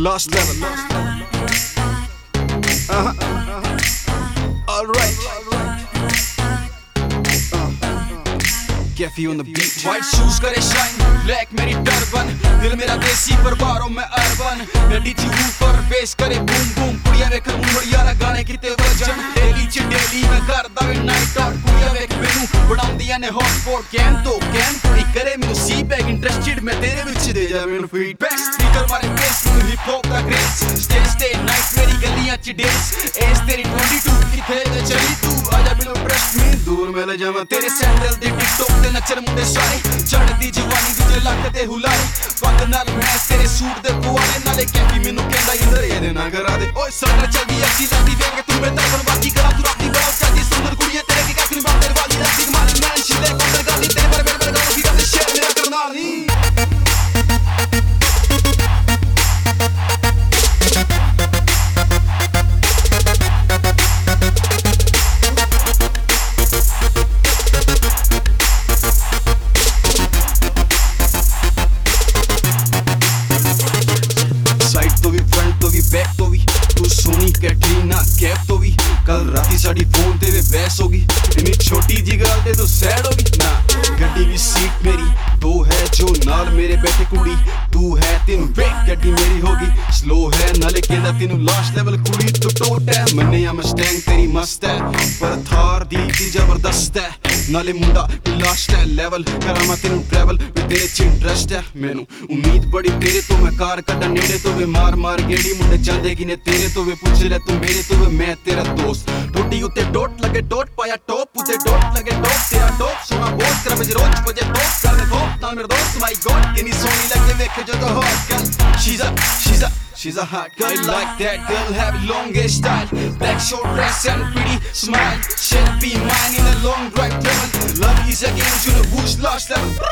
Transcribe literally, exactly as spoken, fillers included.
Lost level. Uh-huh. Uh-huh. Alright. Uh. Cafe on the beat. White shoes करे shine, black मेरी turban. दिल मेरा देसी पर बारों में urban. मैं D J ऊपर bass करे boom boom. कुड़ियाँ वेख मुंडड़ियाँ ना गाने किते वजन. Daily च daily मैं करदा वे night out. कुड़ियाँ वेख मैनू बढ़ाउंदियां ने hotspot. Can तो can कुड़ी करे मैनू C bag interested. मैं तेरे विच दे जा मैनू feedback. Speaker मारे bass मैनू hip hop दा grace. Stay stay night मेरी गलियाँ च days. Age तेरी twenty-two किथे ते चली तू. आजा बिलो trust me दूर मैं ले जावां तेरे sandal दे TikTok ते नचर मुंडे सारे. चढ़दी जवानी दूजे लक ते हुलारे. पग नाल मैं तेरे सूट दे पुआले नाले कैफी मैनू कहंदा इंदर ये ना करा दे. ओए सटर चलदी अच्छी लगदी वेंगे तू मैं तरफन बाकी करा तू राती बड़ा चाची सुंदर कुड़िए तेरे की कैफी बात तेरे वाली दा सिग मारी मैं शिले कंदर गाली तेरे पर मेरे पर गाली की गाली शेयर मेरा करना नहीं. बैक तो भी तू सोनी कैटरीना कैफ तो भी कल राती साड़ी फोन ते वे बहस होगी. इन्नी छोटी जी गल ते तू सैड होगी ना. गड्डी भी सीट मेरी दो है जो नाल मेरे बैठे कुड़ी. तू है तेनू वेट गड्डी मेरी होगी. स्लो है नाले कहंदा तेनू लास्ट लेवल कुड़ी तू टोट है. मन्ने आ मस्टैंग तेरी मस्त है पर थार दी दी जबरदस्त है. नाले मुंडा लास्ट है लेवल करा मैं तेनू ट्रैवल में तेरे च इंटरेस्ट है. मैनू उम्मीद बड़ी तेरे तो मैं कार कड्डा नेड़े तो वे मार मार गेड़ी मुंडे जांदे कि ने तेरे तो वे पुछ ले तू मेरे तो वे मैं तेरा दोस्त. टोटी उत्ते डोट लगे डोट पाया टॉप उत्ते डोट लगे डोप तेरा डोप सोना बोस कर बजे रोज बजे टॉप कर दे टॉप नाल मेरा दोस्त माय गॉड कितनी सोनी लगे वेखे जो तो hot girl. She's a she's a she's a hot girl. I like that girl have long hair style, black short dress and pretty smile. She'll be mine in a long drive travel. Love is a game you know who's lost level.